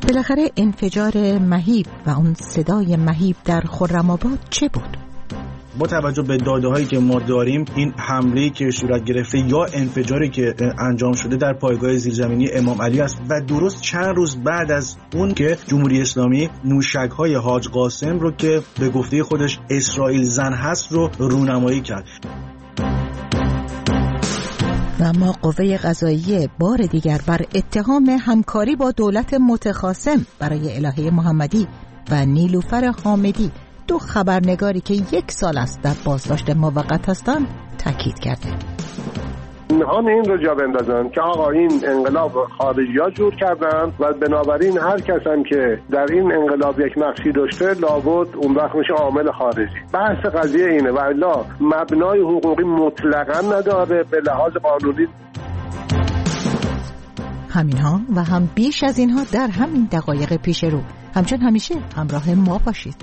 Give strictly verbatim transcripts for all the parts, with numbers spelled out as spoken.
بالاخره انفجار مهیب و اون صدای مهیب در خرم‌آباد چه بود؟ با توجه به داده‌هایی که ما داریم، این حمله‌ای که صورت گرفته یا انفجاری که انجام شده در پایگاه زیرزمینی امام علی است و درست چند روز بعد از اون که جمهوری اسلامی موشک‌های حاج قاسم رو که به گفته خودش اسرائیل زن هست رو رونمایی کرد. و اما قوه قضاییه بار دیگر بر اتهام همکاری با دولت متخاصم برای الهه محمدی و نیلوفر حامدی، دو خبرنگاری که یک سال است در بازداشت موقت هستند، تاکید کرده. نهان این رو جا بندازن که آقا این انقلاب خارجی ها جور کردن و بنابراین هر کس هم که در این انقلاب یک نقشی داشته لابد اون وقت میشه عامل خارجی. بحث قضیه اینه و الا مبنای حقوقی مطلقا نداره به لحاظ قانونی. همینها و هم بیش از اینها در همین دقایق پیش رو. همچون همیشه همراه ما باشید.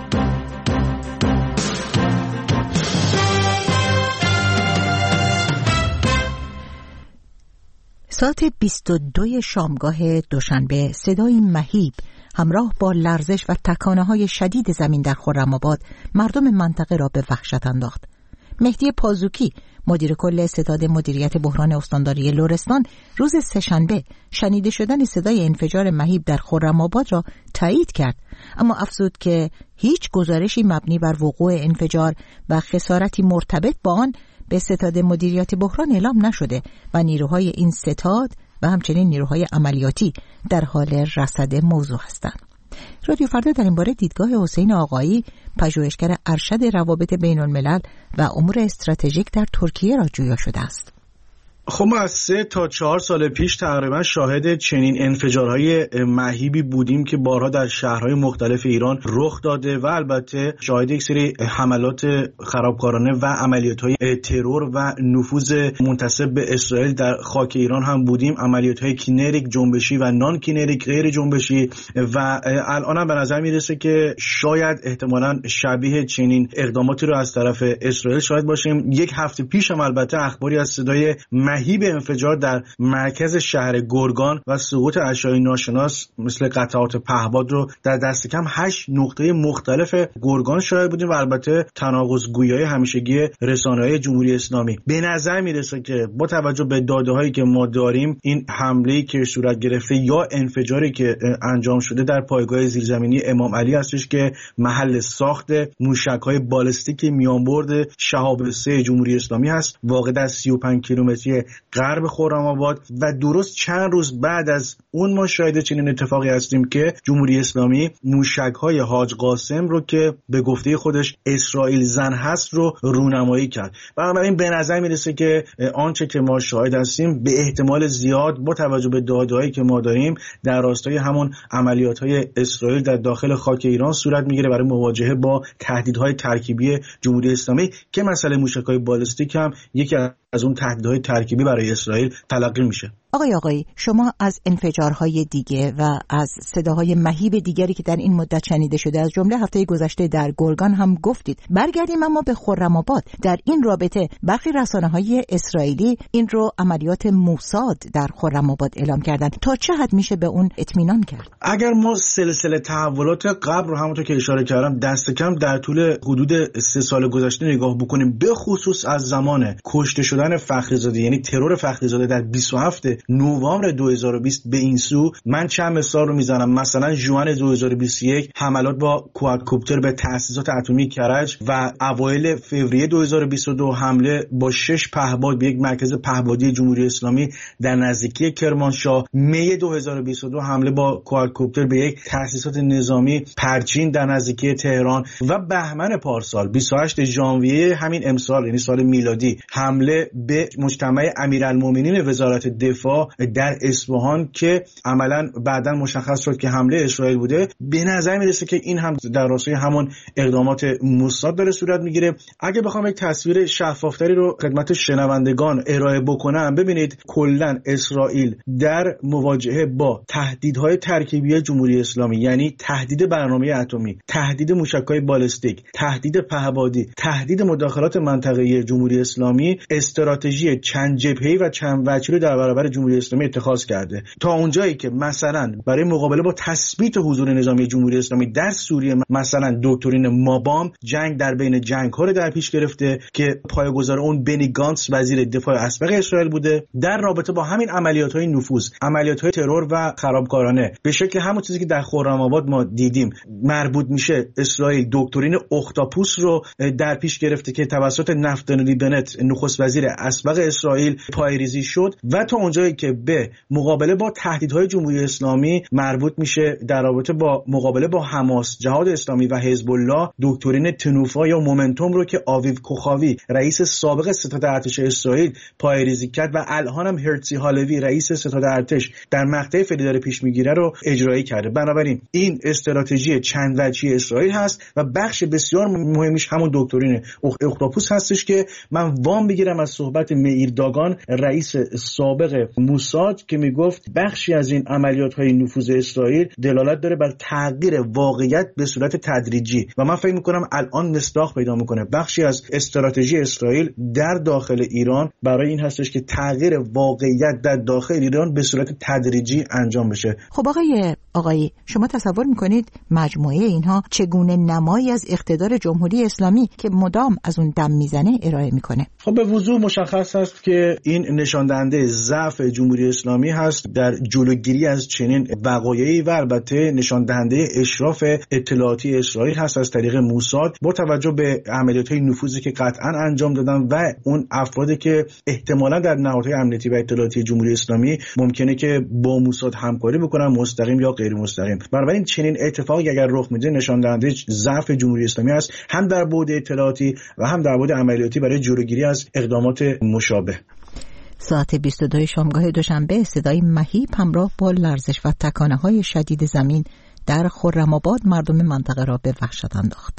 ساعت بیست و دو شامگاه دوشنبه صدای مهیب همراه با لرزش و تکانه‌های شدید زمین در خرم‌آباد مردم منطقه را به وحشت انداخت. مهدی پازوکی، مدیر کل ستاد مدیریت بحران استانداری لرستان، روز سه‌شنبه شنیده شدن صدای انفجار مهیب در خرم‌آباد را تایید کرد، اما افزود که هیچ گزارشی مبنی بر وقوع انفجار و خسارتی مرتبط با آن به ستاد مدیریت بحران اعلام نشده و نیروهای این ستاد و همچنین نیروهای عملیاتی در حال رصد موضوع هستند. رادیو فردا در این باره دیدگاه حسین آقایی، پژوهشگر ارشد روابط بین الملل و امور استراتژیک در ترکیه را جویا شده است. خب ما از سه تا چهار سال پیش تقریبا شاهد چنین انفجارهای مهیبی بودیم که بارها در شهرهای مختلف ایران رخ داده و البته شاهد یک سری حملات خرابکارانه و عملیات‌های ترور و نفوذ منتسب به اسرائیل در خاک ایران هم بودیم. عملیات‌های کینریک جنبشی و نان کینریک غیر جنبشی و الان هم به نظر میرسه که شاید احتمالاً شبیه چنین اقداماتی رو از طرف اسرائیل شاهد باشیم. یک هفته پیش هم البته اخباری از صدای مهیب انفجار در مرکز شهر گرگان و سقوط اشیاء ناشناس مثل قطعات پهباد رو در دست کم هشت نقطه مختلف گرگان شاهد بودیم و البته تناقض‌گویی همیشگی رسانه‌های جمهوری اسلامی. به نظر میرسه که با توجه به داده‌هایی که ما داریم، این حمله‌ای که صورت گرفته یا انفجاری که انجام شده در پایگاه زیرزمینی امام علی هستش که محل ساخت موشک‌های بالستیک میانبرد شهاب سه جمهوری اسلامی هست، واقع در سی و پنج کیلومتری غرب خرم‌آباد و درست چند روز بعد از اون ما شاهد چنین اتفاقی هستیم که جمهوری اسلامی موشک‌های حاج قاسم رو که به گفته خودش اسرائیل زن هست رو رونمایی کرد. بنابراین به نظر میرسه که آنچه که ما شاهد هستیم به احتمال زیاد با توجه به داده‌هایی که ما داریم در راستای همون عملیات‌های اسرائیل در داخل خاک ایران صورت میگیره برای مواجهه با تهدیدهای ترکیبی جمهوری اسلامی که مسئله موشک‌های بالستیک هم یکی از اون تهدیدهای ترکیبی برای اسرائیل تلقی میشه. آقای آقایی، شما از انفجارهای دیگه و از صداهای مهیب دیگری که در این مدت شنیده شده از جمله هفته گذشته در گرگان هم گفتید. برگردیم اما به خرم‌آباد. در این رابطه برخی رسانه‌های اسرائیلی این رو عملیات موساد در خرم‌آباد اعلام کردند. تا چه حد میشه به اون اطمینان کرد؟ اگر ما سلسله تحولات قبل رو همونطور که اشاره کردم دست کم در طول حدود سه سال گذشته نگاه بکنیم، به خصوص از زمان کشته شدن فخریزاده یعنی ترور فخریزاده در بیست و هفتم نوامبر دو هزار و بیست به این سو، من چند مثال رو میزنم. مثلا ژوئن دو هزار و بیست و یک حملات با کوادکوپتر به تأسیسات اتمی کرج و اوایل فوریه دو هزار و بیست و دو حمله با شش پهپاد به یک مرکز پهپادی جمهوری اسلامی در نزدیکی کرمانشاه. می دو هزار و بیست و دو حمله با کوادکوپتر به یک تأسیسات نظامی پرچین در نزدیکی تهران و بهمن پارسال بیست و هشتم ژانویه همین امسال یعنی سال میلادی حمله به مجتمع امیرالمومنین وزارت دفاع در اصفهان که عملاً بعداً مشخص شد که حمله اسرائیل بوده. به نظر میرسه که این هم در راستای همون اقدامات موساد داره صورت میگیره. اگه بخوام یک تصویر شفافتری رو خدمت شنوندگان ارائه بکنم، ببینید کلاً اسرائیل در مواجهه با تهدیدهای ترکیبی جمهوری اسلامی یعنی تهدید برنامه اتمی، تهدید موشک‌های بالستیک، تهدید پهپادی، تهدید مداخلات منطقه‌ای جمهوری اسلامی، استراتژی چند جبهه‌ای و چند وجهی در برابر جمهوری اسلامی اتخاذ کرده. تا اونجایی که مثلا برای مقابله با تثبیت حضور نظامی جمهوری اسلامی در سوریه مثلا دکترین مابام جنگ در بین جنگ‌ها رو در پیش گرفته که پایه‌گذار اون بنی گانتس وزیر دفاع اسبق اسرائیل بوده. در رابطه با همین عملیات‌های نفوذ، عملیات‌های ترور و خرابکارانه به شکل همون چیزی که در خرم‌آباد ما دیدیم مربوط میشه، اسرائیل دکترین اختاپوس رو در پیش گرفته که توسط نفتالی بنت نخست وزیر اسبق اسرائیل پایه‌ریزی شد. و تا اونجایی که به مقابله با تهدیدهای جمهوری اسلامی مربوط میشه در رابطه با مقابله با حماس، جهاد اسلامی و حزب الله، دکترین تنوفا یا مومنتوم رو که آویو کوخاوی رئیس سابق ستاد ارتش اسرائیل پایه‌ریزی کرد و الان هم هرتزی هالوی رئیس ستاد ارتش در مقطع فعلی داره پیش میگیره رو اجرایی کرده. بنابراین این استراتژی چند وجهی اسرائیل هست و بخش بسیار مهمش همون دکترین اختاپوس هستش که من وام بگیرم از صحبت مییر داگان رئیس سابق موساد که میگفت بخشی از این عملیات‌های نفوذ اسرائیل دلالت داره بر تغییر واقعیت به صورت تدریجی و من فکر می‌کنم الان مصداق پیدا می‌کنه. بخشی از استراتژی اسرائیل در داخل ایران برای این هستش که تغییر واقعیت در داخل ایران به صورت تدریجی انجام بشه. خب آقای آقایی شما تصور می‌کنید مجموعه اینها چگونه نمایی از اقتدار جمهوری اسلامی که مدام از اون دم میزنه ارائه میکنه؟ خب به وضوح مشخص است که این نشان دهنده ضعف جمهوری اسلامی هست در جلوگیری از چنین وقایعی و البته نشان دهنده اشراف اطلاعاتی اسرائیل هست از طریق موساد با توجه به عملیات‌های نفوذی که قطعاً انجام دادن و اون افرادی که احتمالاً در نهادهای امنیتی و اطلاعاتی جمهوری اسلامی ممکنه که با موساد همکاری بکنن مستقیم یا غیر مستقیم. بنابراین چنین اتفاقی اگر رخ میده نشان دهنده ضعف جمهوری اسلامی است هم در بعد اطلاعاتی و هم در بعد عملیاتی برای جلوگیری از اقدامات مشابه. ساعت بیست و دو شامگاه دوشنبه صدای مهیب همراه با لرزش و تکانه‌های شدید زمین در خرم‌آباد مردم منطقه را به وحشت انداخت.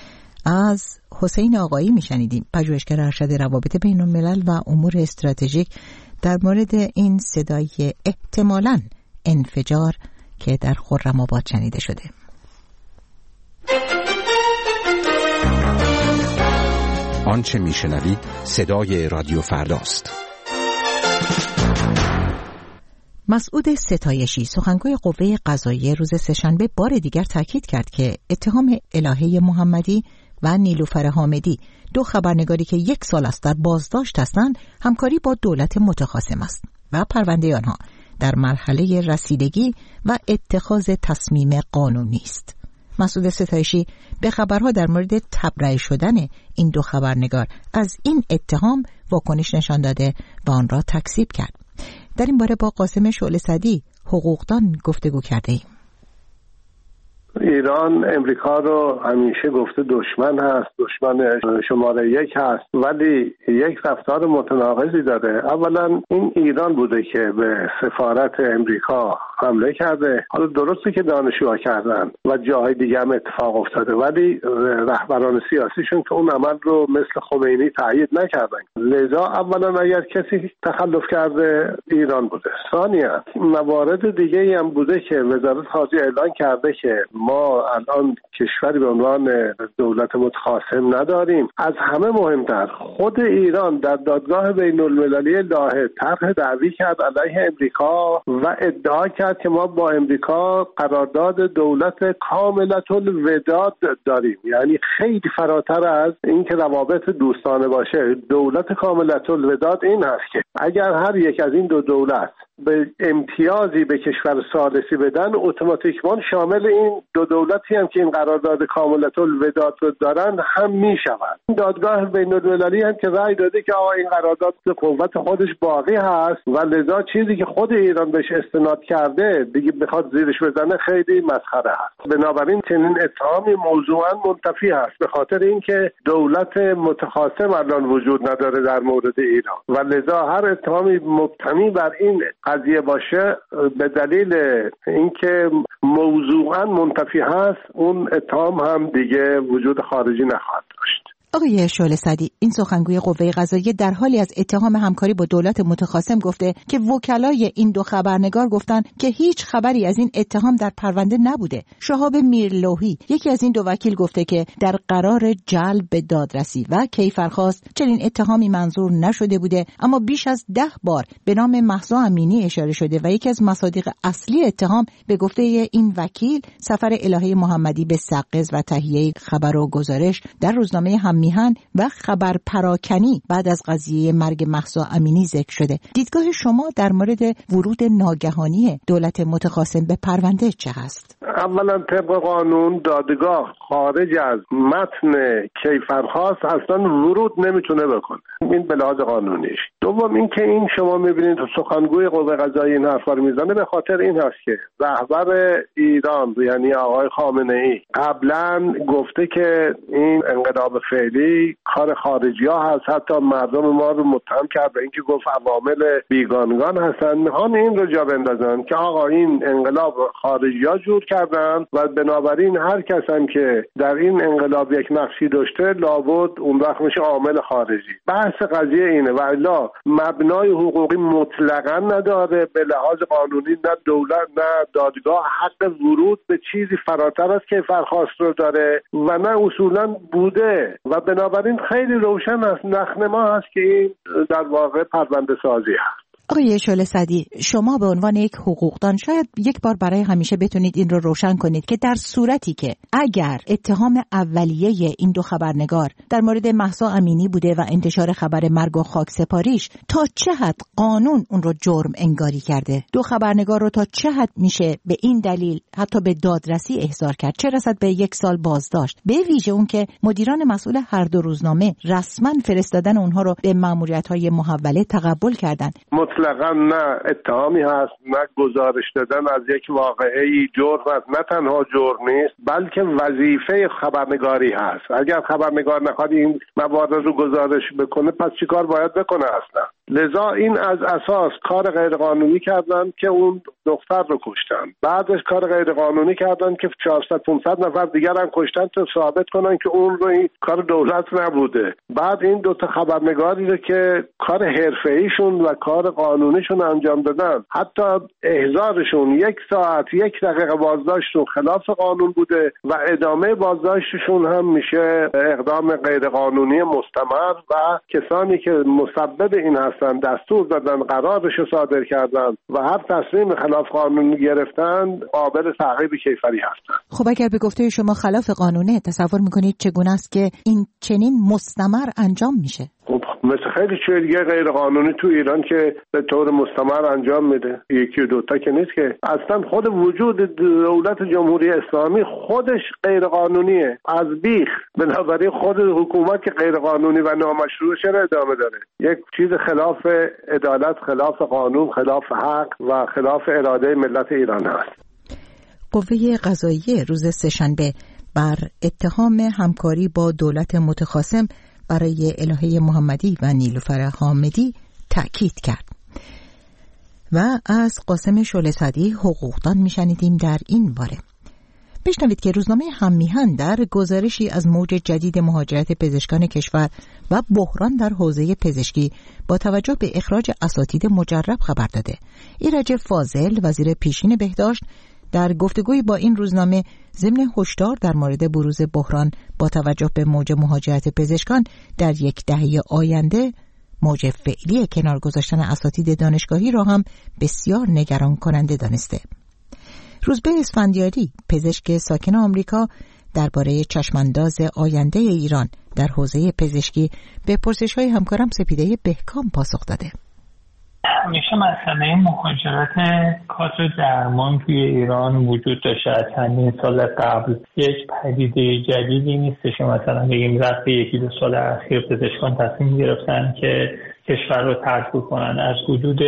از حسین آقایی میشنیدیم، پژوهشگر ارشد روابط بین الملل و امور استراتژیک، در مورد این صدای احتمالاً انفجار که در خرم‌آباد شنیده شده. آنچه میشنوید صدای رادیو فرداست. مسعود ستایشی سخنگوی قوه قضاییه روز سه‌شنبه بار دیگر تاکید کرد که اتهام الهه محمدی و نیلوفر حامدی، دو خبرنگاری که یک سال است در بازداشت هستند، همکاری با دولت متخاصم است و پرونده آنها در مرحله رسیدگی و اتخاذ تصمیم قانونی است. مسعود ستایشی به خبرها در مورد تبرئه شدن این دو خبرنگار از این اتهام واکنش نشان داده و آن را تکذیب کرد. در این باره با قاسم شعله‌صدی حقوقدان گفتگو کرده ایم. ایران امریکا رو همیشه گفته دشمن هست، دشمن شماره یک هست، ولی یک رفتار متناقضی داره. اولا این ایران بوده که به سفارت امریکا حمله کرده. حالا درسته که دانشجوها کردن و جاهای دیگه هم اتفاق افتاده، ولی رهبران سیاسیشون که اون عمل رو مثل خمینی تایید نکردن. لذا اولا اگر کسی تخلف کرده ایران بوده. ثانیاً موارد دیگه هم بوده که وزارت خارجه اعلان کرده که ما الان کشوری به عنوان دولت متخاصم نداریم. از همه مهمتر خود ایران در دادگاه بین المللی لاهه طرح دعوی کرد علیه امریکا و ادعا کرد که ما با امریکا قرارداد دولت کاملة الوداد داریم، یعنی خیلی فراتر از این که روابط دوستانه باشه. دولت کاملة الوداد این هست که اگر هر یک از این دو دولت به امتیازی به کشور ثالثی بدن، اتوماتیکمان شامل این دو دولتی هم که این قرارداد کاملة الوداد رو دارن هم میشوند. دادگاه بین المللی هم که رأی داده که آقا این قرارداد به قوت خودش باقی هست و لذا چیزی که خود ایران بهش استناد کرده دیگه بخواد زیرش بزنه خیلی مسخره هست. بنابراین چنین اتهامی موضوعاً منتفی هست، به خاطر اینکه دولت متخاصم الان وجود نداره در مورد ایران و لذا هر اتهامی مبتنی بر این قضیه باشه به دلیل اینکه موضوعاً منتفی هست، اون اتهام هم دیگه وجود خارجی نخواهد داشت. آقای شعله سعدی، این سخنگوی قوه قضاییه در حالی از اتهام همکاری با دولت متخاصم گفته که وکلای این دو خبرنگار گفتن که هیچ خبری از این اتهام در پرونده نبوده. شهاب میرلوحی، یکی از این دو وکیل، گفته که در قرار جلب به دادرسی و کیفرخواست چنین اتهامی منظور نشده بوده، اما بیش از ده بار به نام مهسا امینی اشاره شده و یکی از مصادیق اصلی اتهام به گفته این وکیل سفر الهه محمدی به سقز و تهیه خبر و گزارش در روزنامه هم میهن و خبر پراکنی بعد از قضیه مرگ مهسا امینی ذکر شده. دیدگاه شما در مورد ورود ناگهانی دولت متخاصم به پرونده چه هست؟ اولا طبق قانون دادگاه خارج از متن کیفرخواست اصلا ورود نمیتونه بکنه، این به لحاظ قانونیش. دوم این که این شما میبینید سخنگوی قوه قضاییه این حرفا رو میزنه به خاطر این هست که رهبر ایران یعنی آقای خامنه ای قبلا گفته که این انقلاب فعلی کار خارجی ها هست، حتی مردم ما رو متهم کرد به اینکه گفت عوامل بیگانگان هستن. میخوان این رو جا بندازن که آقا این انقلاب خارجی ها جور کردن و بنابراین هر کس هم که در این انقلاب یک نقشی داشته لابد اون وقت میشه عامل خارجی. بحث قضیه اینه و الا مبنای حقوقی مطلقاً نداره، به لحاظ قانونی نه دولت نه دادگاه حق ورود به چیزی فراتر از کیفرخواست رو داره و نه اصولاً بوده و بنابراین خیلی روشن است، نخنه ما هست که این در واقع پرونده سازی هست. آقای شعله سعدی، شما به عنوان یک حقوقدان شاید یک بار برای همیشه بتونید این رو روشن کنید که در صورتی که اگر اتهام اولیه این دو خبرنگار در مورد مهسا امینی بوده و انتشار خبر مرگ و خاکسپاریش، تا چه حد قانون اون رو جرم انگاری کرده؟ دو خبرنگار رو تا چه حد میشه به این دلیل حتی به دادرسی احضار کرد، چه رسد به یک سال بازداشت، به ویژه اون که مدیران مسئول هر دو روزنامه رسما فرستادن اونها رو به ماموریت‌های محوله تقبل کردن؟ مطلقاً نه اتهامی هست نه گزارش دادن از یک واقعه‌ای جرم است، نه تنها جرم نیست بلکه وظیفه خبرنگاری هست. اگر خبرنگار نخواد این موارد رو گزارش بکنه پس چی کار باید بکنه اصلا؟ لذا این از اساس کار غیرقانونی کردن که اون دختر رو کشتن، بعدش کار غیرقانونی کردن که چهارصد پانصد نفر دیگر هم کشتن تا ثابت کنن که اون رو این کار دولت نبوده. بعد این دو تا خبرنگاری رو که کار حرفه‌ایشون و کار قانونیشون انجام دادن، حتی احضارشون یک ساعت یک دقیقه بازداشتشون خلاف قانون بوده و ادامه بازداشتشون هم میشه اقدام غیرقانونی مستمر و کسانی که مسبب این هستن دستور دادن قرارش صادر کردن و هر تصمیم خلاف قانون گرفتن قابل تعقیب کیفری هستن. خب اگر به گفته شما خلاف قانونه، تصور میکنید چگونه است که این چنین مستمر انجام میشه؟ خب مثل خیلی چیز دیگه غیر قانونی تو ایران که به طور مستمر انجام میده، یکی و دوتا که نیست که، اصلا خود وجود دولت جمهوری اسلامی خودش غیر قانونیه از بیخ. بنابراین خود حکومت که غیر قانونی و نامشروع چرا ادامه داره؟ یک چیز خلاف عدالت، خلاف قانون، خلاف حق و خلاف اراده ملت ایران هست. قوه قضاییه روز سه‌شنبه بر اتهام همکاری با دولت متخاصم برای الهه محمدی و نیلوفر حامدی تأکید کرد. و از قاسم شعله سعدی حقوقدان میشنیدیم در این باره. بشنوید که روزنامه هم میهن در گزارشی از موج جدید مهاجرت پزشکان کشور و بحران در حوزه پزشکی با توجه به اخراج اساتید مجرب خبر داده. ایرج فاضل وزیر پیشین بهداشت در گفتگوی با این روزنامه ضمن هشدار در مورد بروز بحران با توجه به موج مهاجرت پزشکان در یک دهه آینده، موج فعلی کنار گذاشتن اساتید دانشگاهی را هم بسیار نگران کننده دانسته. روزبه اسفندیاری، پزشک ساکن آمریکا، درباره چشمانداز آینده ایران در حوزه پزشکی به پرسش‌های همکارم سپیده بهکام پاسخ داده. همیشه مسئله مهاجرت کادر درمان توی ایران وجود داشته. از چندین سال قبل یک پدیده جدیدی نیستش که مثلا بگیم رفت یکی دو سال اخیر پزشکان تصمیم گرفتن که کشور رو ترک کنن. از حدود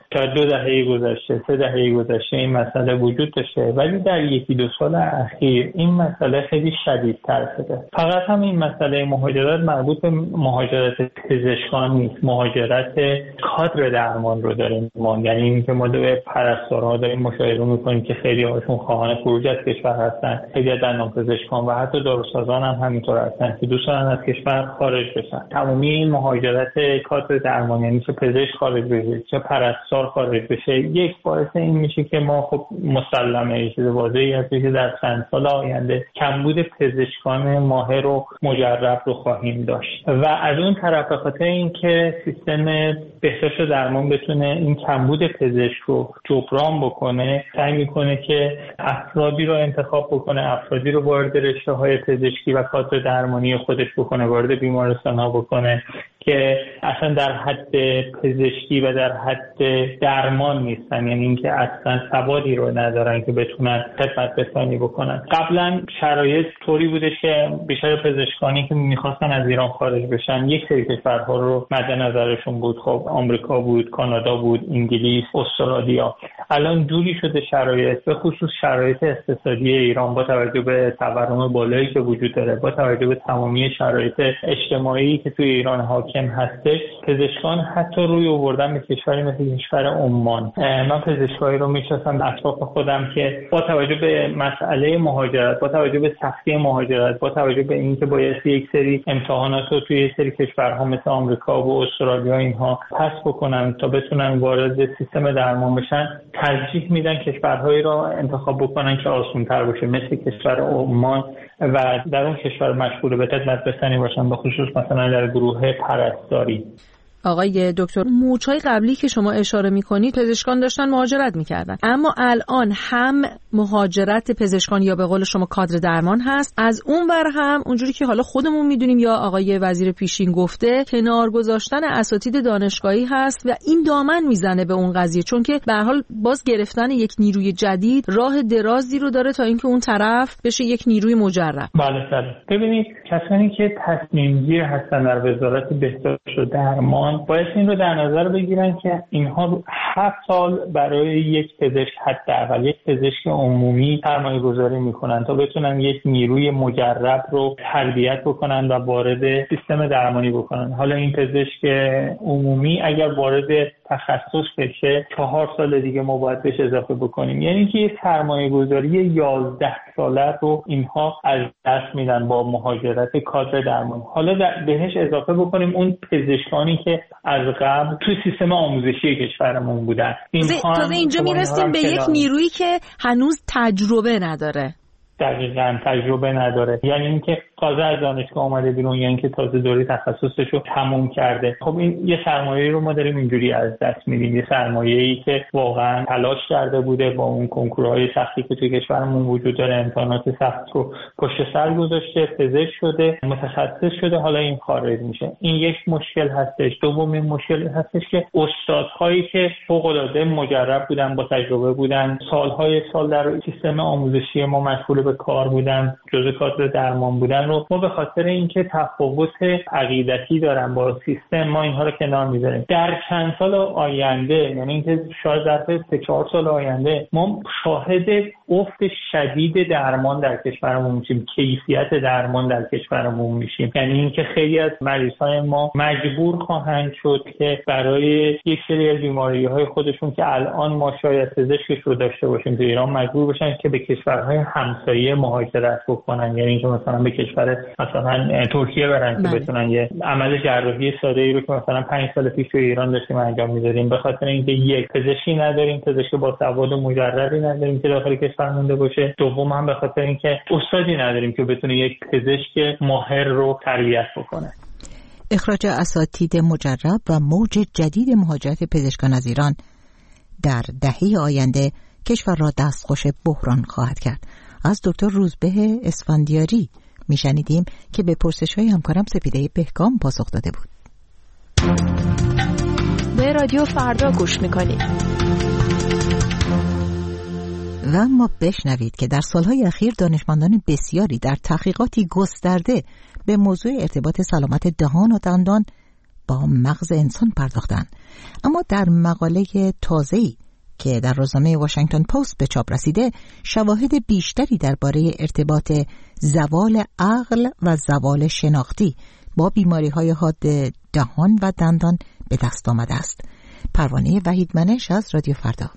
تا دو دهه گذشته، سه دهه گذشته این مسئله وجود داشته، ولی در یکی دو سال اخیر این مسئله خیلی شدیدتر شده. فقط هم این مسئله مهاجرت مربوط به مهاجرت پزشکان نیست، مهاجرت کادر درمان رو داریم ما، یعنی اینکه ما دو پرستارها داریم مشاهده میکنیم که خیلی هاشون خواهان خروج از کشور هستن، خیلی از دندانپزشکان و حتی داروسازان هم همینطور هستن که دوست دارن از کشور خارج بشن. تمامی این مهاجرت کادر درمان، یعنی چه پزشک خارج بشه چه پرستار خارج بشه، یک باعث این میشه که ما خب مسلمه چیز واضحی هست که در چند سال آینده کمبود پزشکان ماهر و مجرب رو خواهیم داشت و از اون طرف به خاطر اینکه سیستم بهداشت و درمان بتونه این کمبود پزشک رو جبران بکنه، سعی میکنه که افرادی رو انتخاب بکنه، افرادی رو وارد رشته‌های پزشکی و کادر درمانی خودش بکنه، وارد بیمارستان‌ها بکنه که اصلا در حد پزشکی و در حد درمان نیستن، یعنی اینکه اصلا سوادی رو ندارن که بتونن خدمت رسانی بکنن. قبلا شرایط طوری بوده که بیشتر پزشکانی که میخواستن از ایران خارج بشن یک سری کشورها رو مد نظرشون بود، خب آمریکا بود، کانادا بود، انگلیس، استرالیا. الان جوری شده شرایط، به خصوص شرایط اقتصادی ایران با توجه به تورم بالایی که وجود داره، با توجه به تمامی شرایط اجتماعی که توی ایران حاکم هستش، پزشکان حتی روی آوردن به کشوری مثل کشور عمان. من پزشکایی رو میشناسم اطراف خودم که با توجه به مسئله مهاجرت، با توجه به سختی مهاجرت، با توجه به اینکه باید یک سری امتحانات رو توی یک سری کشورها مثل آمریکا و استرالیا اینها پس بکنن تا بتونن وارد سیستم درمان بشن، ترجیح میدن کشورهایی رو انتخاب بکنن که آسان‌تر باشه، مثل کشور عمان و در اون کشور مشغول به خدمت رسانی باشن، به خصوص مثلا در گروه پرستاری. آقای دکتر، موج‌های قبلی که شما اشاره می‌کنید پزشکان داشتن مهاجرت می‌کردن، اما الان هم مهاجرت پزشکان یا به قول شما کادر درمان هست، از اون ور هم اونجوری که حالا خودمون می‌دونیم یا آقای وزیر پیشین گفته کنار گذاشتن اساتید دانشگاهی هست و این دامن میزنه به اون قضیه، چون که به هر حال باز گرفتن یک نیروی جدید راه درازی رو داره تا اینکه اون طرف بشه یک نیروی مجرب. بله بله. ببینید کسانی که تصمیم گیر هستن در وزارت بهداشت و درمان باید این رو در نظر بگیرن که اینها هفت سال برای یک پزشک حداقل یک پزشک عمومی سرمایه گذاری میکنن تا بتونن یک نیروی مجرب رو تربیت بکنن و وارد سیستم درمانی بکنن. حالا این پزشک عمومی اگر وارد تخصص بشه چهار سال دیگه ما باید بهش اضافه بکنیم، یعنی که یک سرمایه گذاری یازده ساله رو اینها از دست میدن با مهاجرت کادر درمان. حالا بهش اضافه بکنیم اون پزشکانی که از قبل توی سیستم آموزشی کشورمون بودن. تازه اینجا میرسیم به یک نیرویی که هنوز تجربه نداره. دقیقاً تجربه نداره، یعنی اینکه تازه از دانشگاه اومده بیرون، یعنی که تازه دوره تخصصش رو تموم کرده. خب این یه سرمایه‌ای رو ما داریم اینجوری از دست میدیم، یه سرمایه‌ای که واقعاً تلاش کرده بوده، با اون کنکورهای سختی که توی کشورمون وجود داره امتحانات سخت رو پشت سر گذاشته، پزشک شده، متخصص شده، حالا این خارج میشه. این یک مشکل هستش. دومین مشکل هستش که استادهایی که فوق‌العاده مجرب بودن، با تجربه بودن، سالهای سال در سیستم آموزشی ما مشغول به کار بودن، جزء کادر درمان بودن رو ما به خاطر اینکه تفاوت عقیدتی دارن با سیستم ما اینها رو کنار میذاریم. در چند سال آینده، یعنی اینکه شاید در سه چهار سال آینده ما شاهد افت شدید درمان در کشورمون میشیم، کیفیت درمان در کشورمون میشیم. یعنی اینکه خیلی از مریضای ما مجبور خواهند شد که برای یک سری از بیماری‌های خودشون که الان ما شاید پزشکش رو داشته باشیم تو ایران، مجبور بشن که به کشورهای همسایه مهاجرت بکنن، یعنی اینکه مثلا به کشور مثلا ترکیه برن که بتونن یه عمل جراحی ساده‌ای رو که مثلا پنج سال پیش تو ایران داشتیم انجام می‌دادیم، به خاطر اینکه یک پزشکی نداریم، پزشک با سواد مجربی نداریم که داخل کشور مونده باشه. دوم هم به خاطر اینکه استادی نداریم که بتونه یک پزشک ماهر رو تربیت بکنه. اخراج اساتید مجرب و موج جدید مهاجرت پزشکان از ایران در دهه آینده کشور را دستخوش بحران خواهد کرد. از دکتر روزبه اسفندیاری میشنیدیم که به پرسش‌های همکارم سپیده بهکام پاسخ داده بود. به رادیو فردا گوش میکنید. و اما بشنوید که در سالهای اخیر دانشمندان بسیاری در تحقیقاتی گسترده به موضوع ارتباط سلامت دهان و دندان با مغز انسان پرداختند اما در مقاله تازه‌ای که در روزنامه واشنگتن پست به چاپ رسیده، شواهد بیشتری درباره ارتباط زوال عقل و زوال شناختی با بیماری‌های حاد دهان و دندان به دست آمده است. پروانه وحید منش از رادیو فردا.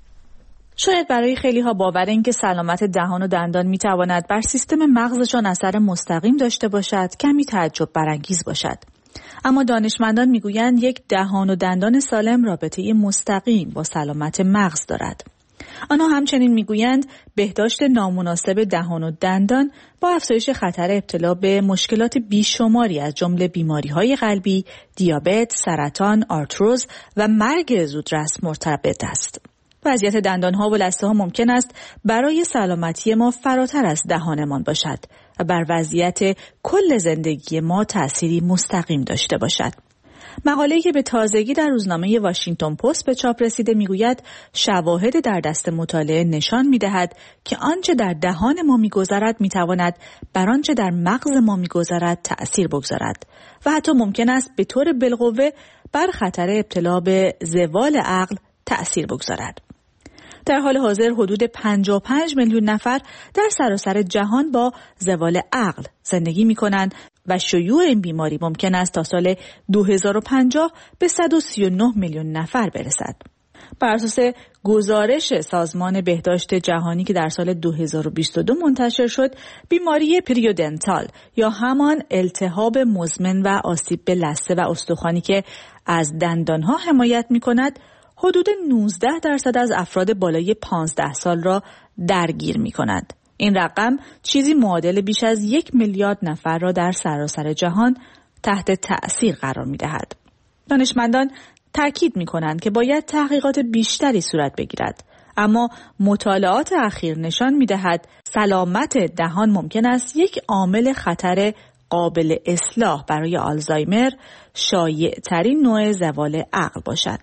شاید برای خیلی ها باور این که سلامت دهان و دندان می تواند بر سیستم مغزشان اثر مستقیم داشته باشد کمی تعجب برانگیز باشد. اما دانشمندان می گویند یک دهان و دندان سالم رابطه مستقیم با سلامت مغز دارد. آنها همچنین می گویند بهداشت نامناسب دهان و دندان با افزایش خطر ابتلا به مشکلات بیشماری از جمله بیماری های قلبی، دیابت، سرطان، آرتروز و مرگ زودرس مرتبط است. وضعیت دندان‌ها و لثه‌ها ممکن است برای سلامتی ما فراتر از دهانمان باشد و بر وضعیت کل زندگی ما تأثیری مستقیم داشته باشد. مقاله‌ای که به تازگی در روزنامه واشنگتن پست به چاپ رسیده میگوید شواهد در دست مطالعه نشان می‌دهد که آنچه در دهان ما می‌گذرد می‌تواند بر آنچه در مغز ما می‌گذرد تأثیر بگذارد و حتی ممکن است به طور بالقوه بر خطر ابتلا به زوال عقل تأثیر بگذارد. در حال حاضر حدود پنجاه و پنج میلیون نفر در سراسر جهان با زوال عقل زندگی می‌کنند و شیوع این بیماری ممکن است تا سال دو هزار و پنجاه به صد و سی و نه میلیون نفر برسد. بر اساس گزارش سازمان بهداشت جهانی که در سال دو هزار و بیست و دو منتشر شد، بیماری پریودنتال یا همان التهاب مزمن و آسیب به لثه و استخوانی که از دندانها حمایت می‌کند، حدود نوزده درصد از افراد بالای پانزده سال را درگیر می کند. این رقم چیزی معادل بیش از یک میلیارد نفر را در سراسر جهان تحت تأثیر قرار می دهد. دانشمندان تاکید می کنند که باید تحقیقات بیشتری صورت بگیرد. اما مطالعات اخیر نشان می دهد سلامت دهان ممکن است یک عامل خطر قابل اصلاح برای آلزایمر، شایع ترین نوع زوال عقل باشد.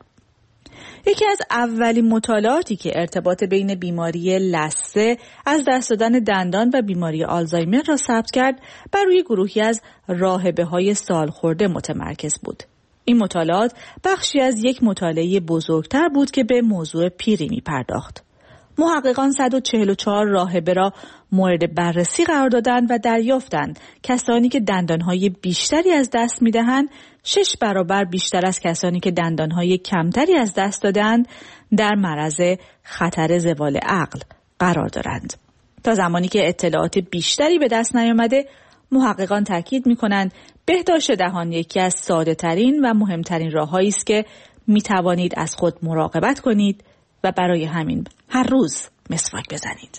یکی از اولین مطالعاتی که ارتباط بین بیماری لثه، از دست دادن دندان و بیماری آلزایمر را ثبت کرد، بر روی گروهی از راهبه‌های سالخورده متمرکز بود. این مطالعات بخشی از یک مطالعه بزرگتر بود که به موضوع پیری می پرداخت. محققان صد و چهل و چهار راهبه را مورد بررسی قرار دادند و دریافتند کسانی که دندانهای بیشتری از دست می‌دهند شش برابر بیشتر از کسانی که دندانهای کمتری از دست دادند در معرض خطر زوال عقل قرار دارند. تا زمانی که اطلاعات بیشتری به دست نیامده، محققان تاکید می‌کنند بهداشت دهان یکی از ساده‌ترین و مهمترین راه‌هایی است که می‌توانید از خود مراقبت کنید و برای همین هر روز مسواک بزنید.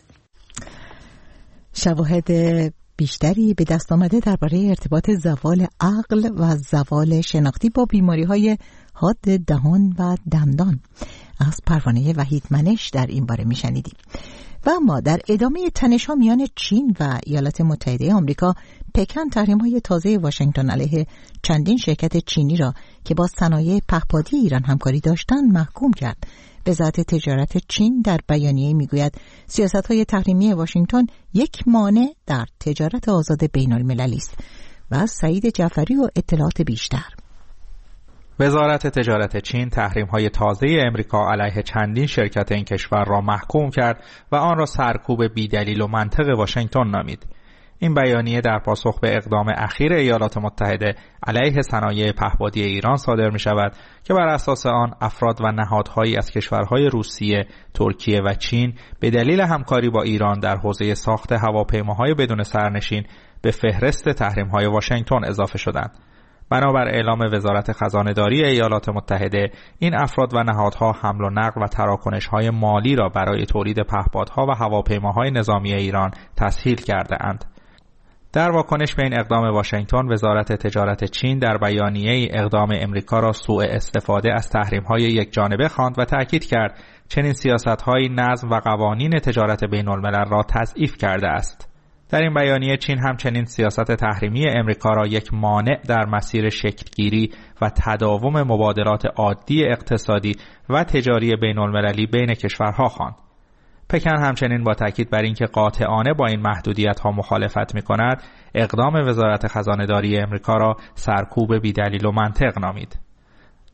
شواهد بیشتری به دست آمده درباره ارتباط زوال عقل و زوال شناختی با بیماری‌های حاد دهان و دندان از پروانه وحید منش در این باره میشنیدیم. و اما در ادامه تنش‌ها میان چین و ایالات متحده آمریکا، پکن تحریم‌های تازه واشنگتن علیه چندین شرکت چینی را که با صنایع پهپادی ایران همکاری داشتند محکوم کرد. وزارت تجارت چین در بیانیه‌ای میگوید سیاست‌های تحریمی واشنگتن یک مانع در تجارت آزاد بین‌المللی است. و سعید جعفری و اطلاعات بیشتر. وزارت تجارت چین تحریم‌های تازه امریکا علیه چندین شرکت این کشور را محکوم کرد و آن را سرکوب بی‌دلیل و منطق واشنگتن نامید. این بیانیه در پاسخ به اقدام اخیر ایالات متحده علیه صنایع پهپادی ایران صادر می شود که بر اساس آن افراد و نهادهایی از کشورهای روسیه، ترکیه و چین به دلیل همکاری با ایران در حوزه ساخت هواپیماهای بدون سرنشین به فهرست تحریم‌های واشنگتن اضافه شدند. بنابر اعلام وزارت خزانه‌داری ایالات متحده، این افراد و نهادها حمل و نقل و تراکنش‌های مالی را برای تولید پهپادها و هواپیماهای نظامی ایران تسهیل کرده اند. در واکنش به این اقدام واشنگتن، وزارت تجارت چین در بیانیه‌ای اقدام امریکا را سوء استفاده از تحریم‌های یکجانبه خواند و تأکید کرد چنین سیاست‌هایی نظم و قوانین تجارت بین‌الملل را تضعیف کرده است. در این بیانیه چین همچنین سیاست تحریمی امریکا را یک مانع در مسیر شکلگیری و تداوم مبادلات عادی اقتصادی و تجاری بین‌المللی بین کشورها خواند. پکن همچنین با تاکید بر اینکه قاطعانه با این محدودیت‌ها مخالفت می‌کند، اقدام وزارت خزانه‌داری امریکا را سرکوب بی‌دلیل و منطق نامید.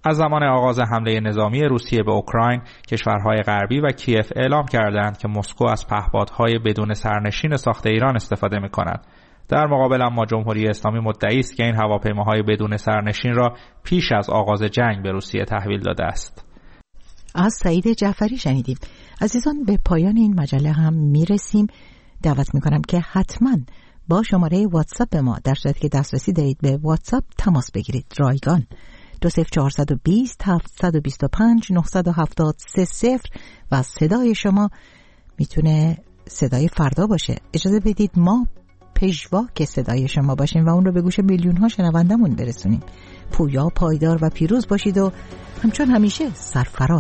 از زمان آغاز حمله نظامی روسیه به اوکراین، کشورهای غربی و کیف اعلام کردند که مسکو از پهپادهای بدون سرنشین ساخت ایران استفاده می‌کند. در مقابل اما جمهوری اسلامی مدعی است که این هواپیماهای بدون سرنشین را پیش از آغاز جنگ به روسیه تحویل داده است. از سعید جعفری شنیدیم. عزیزان، به پایان این مجله هم میرسیم. دعوت میکنم که حتما با شماره واتساپ ما در صورتی که دسترسی دارید به واتساپ تماس بگیرید. رایگان دو صفر چهارصد و بیست هفتصد و بیست و پنج نهصد و هفتاد سه صفر و صدای شما میتونه صدای فردا باشه. اجازه بدید ما پژوا که صدای شما باشیم و اون رو به گوش میلیون ها شنوندمون برسونیم. پویا، پایدار و پیروز باشید و همچون همیشه سرفراز.